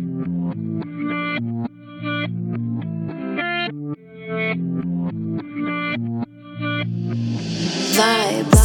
Vibes.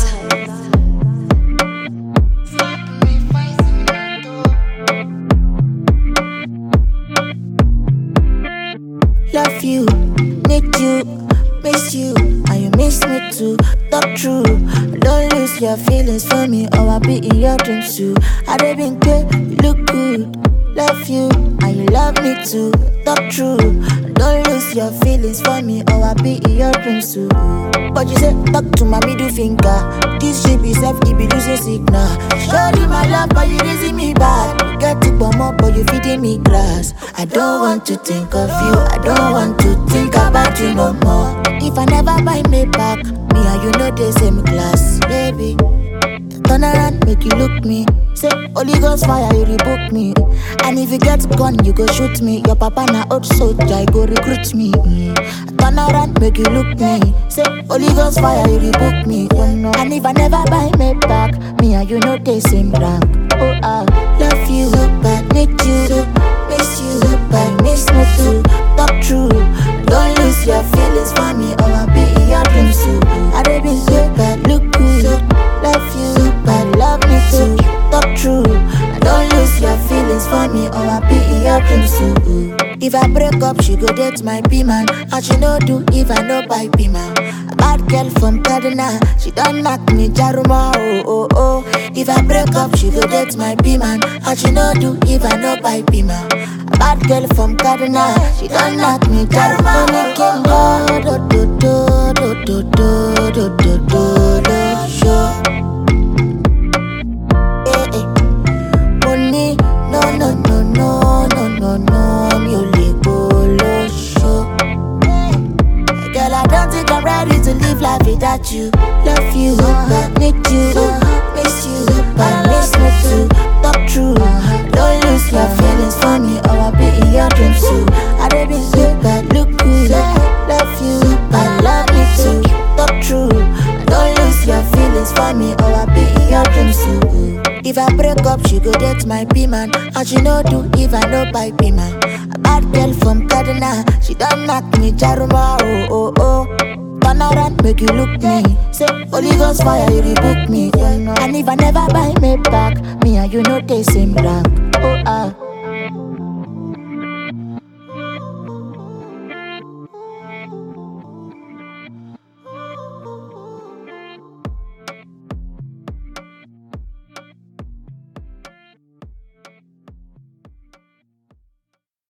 Love you, need you, miss you, and you miss me too. Talk true, don't lose your feelings for me, or I'll be in your dreams too. I don't been good, you look good. Love you, and you love me too. Talk true, don't lose your feelings for me, or I'll be in your dreams too. But you say, talk to my middle finger. This shit be self, it be losing signal. Surely my love, but you raising me back. You get it for more, but you feeding me grass. I don't want to think of you, I don't want to think about you no more. If I never buy me back, me and you know the same class, baby. Turn around, make you look me. Say, Holy Ghost fire, you rebook me. And if you get gun, you go shoot me. Your papa na old soldier, you go recruit me. Turn around, make you look me. Say, Holy Ghost fire, you rebook me. And if I never buy me back, me and you know the same rank. Oh, I love you, but need you, miss you, but miss me too. Talk true, don't lose your feelings for me, or I'll be in your dreams too. I don't be so bad, look good. Love you, but love me too. Talk true, don't lose your feelings for me, or I'll be in your dreams too. If I break up, she go date my P-man. And she no do if I no buy P-man. A bad girl from Kaduna, she don't knock me Jaruma, oh, oh, oh. If I break up, she go date my P-man. And she no do if I no buy P-man. A bad girl from Kaduna, she don't knock me Jaruma, oh, oh, do, do, do, do, do, do, do, do, do, show. Money, no, no, no, no, no, no, no, mi ò lè gbolo show. Girl, I don't think I'm ready to live life without you. Love you, but need you, miss you, but miss me too. Talk true, don't lose your feelings for me, or I'll be in your dreams too. I don't be good, but look good. Love you, but love me too. Talk true, don't lose your feelings for me, or I'll be in your dreams too. If I break up, she go date my P-man. And she no do if I no buy P-man. A bad girl from Kaduna, she don't knock me Jaruma, oh, oh, oh. Turn around, make you look me. Say, Holy Ghost fire, you rebook me. And if I never buy me back, me and you know the same rank. Oh,